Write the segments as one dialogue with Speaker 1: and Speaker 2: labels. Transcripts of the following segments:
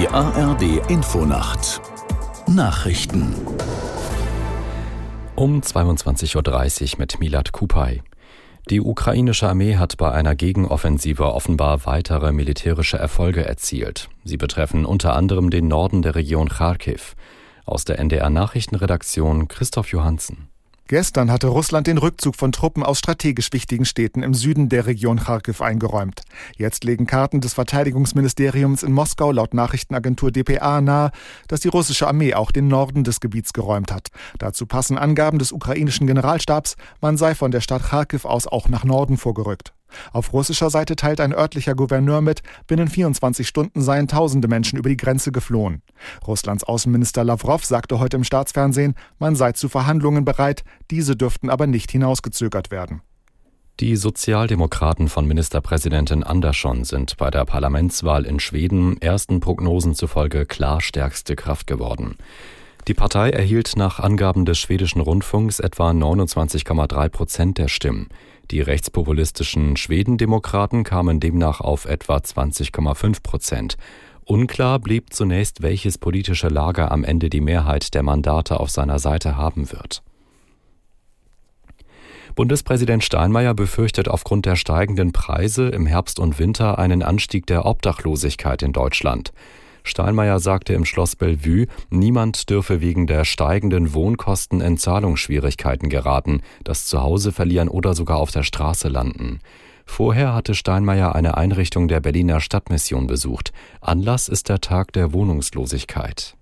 Speaker 1: Die ARD Infonacht Nachrichten
Speaker 2: um 22:30 Uhr mit Milad Kupay. Die ukrainische Armee hat bei einer Gegenoffensive offenbar weitere militärische Erfolge erzielt. Sie betreffen unter anderem den Norden der Region Charkiw. Aus der NDR-Nachrichtenredaktion Christoph Johansen.
Speaker 3: Gestern hatte Russland den Rückzug von Truppen aus strategisch wichtigen Städten im Süden der Region Charkiw eingeräumt. Jetzt legen Karten des Verteidigungsministeriums in Moskau laut Nachrichtenagentur dpa nahe, dass die russische Armee auch den Norden des Gebiets geräumt hat. Dazu passen Angaben des ukrainischen Generalstabs, man sei von der Stadt Charkiw aus auch nach Norden vorgerückt. Auf russischer Seite teilt ein örtlicher Gouverneur mit, binnen 24 Stunden seien tausende Menschen über die Grenze geflohen. Russlands Außenminister Lawrow sagte heute im Staatsfernsehen, man sei zu Verhandlungen bereit, diese dürften aber nicht hinausgezögert werden.
Speaker 2: Die Sozialdemokraten von Ministerpräsidentin Andersson sind bei der Parlamentswahl in Schweden ersten Prognosen zufolge klar stärkste Kraft geworden. Die Partei erhielt nach Angaben des schwedischen Rundfunks etwa 29,3% der Stimmen. Die rechtspopulistischen Schwedendemokraten kamen demnach auf etwa 20,5%. Unklar blieb zunächst, welches politische Lager am Ende die Mehrheit der Mandate auf seiner Seite haben wird. Bundespräsident Steinmeier befürchtet aufgrund der steigenden Preise im Herbst und Winter einen Anstieg der Obdachlosigkeit in Deutschland. Steinmeier sagte im Schloss Bellevue, niemand dürfe wegen der steigenden Wohnkosten in Zahlungsschwierigkeiten geraten, das Zuhause verlieren oder sogar auf der Straße landen. Vorher hatte Steinmeier eine Einrichtung der Berliner Stadtmission besucht. Anlass ist der Tag der Wohnungslosigkeit.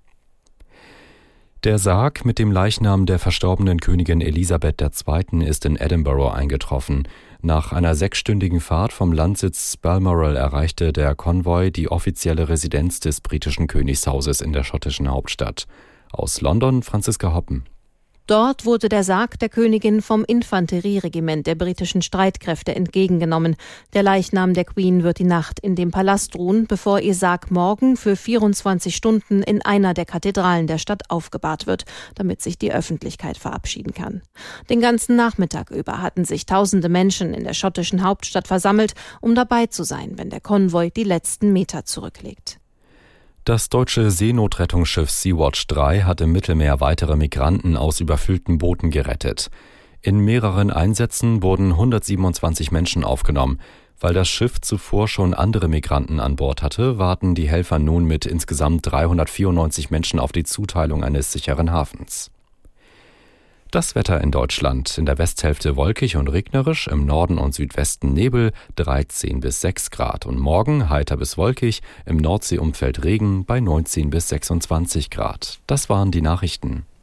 Speaker 2: Der Sarg mit dem Leichnam der verstorbenen Königin Elisabeth II. Ist in Edinburgh eingetroffen. Nach einer 6-stündigen Fahrt vom Landsitz Balmoral erreichte der Konvoi die offizielle Residenz des britischen Königshauses in der schottischen Hauptstadt. Aus London Franziska Hoppen.
Speaker 4: Dort wurde der Sarg der Königin vom Infanterieregiment der britischen Streitkräfte entgegengenommen. Der Leichnam der Queen wird die Nacht in dem Palast ruhen, bevor ihr Sarg morgen für 24 Stunden in einer der Kathedralen der Stadt aufgebahrt wird, damit sich die Öffentlichkeit verabschieden kann. Den ganzen Nachmittag über hatten sich tausende Menschen in der schottischen Hauptstadt versammelt, um dabei zu sein, wenn der Konvoi die letzten Meter zurücklegt.
Speaker 2: Das deutsche Seenotrettungsschiff Sea-Watch 3 hat im Mittelmeer weitere Migranten aus überfüllten Booten gerettet. In mehreren Einsätzen wurden 127 Menschen aufgenommen. Weil das Schiff zuvor schon andere Migranten an Bord hatte, warten die Helfer nun mit insgesamt 394 Menschen auf die Zuteilung eines sicheren Hafens. Das Wetter in Deutschland: in der Westhälfte wolkig und regnerisch, im Norden und Südwesten Nebel, 13 bis 6 Grad. Und morgen heiter bis wolkig, im Nordseeumfeld Regen bei 19 bis 26 Grad. Das waren die Nachrichten.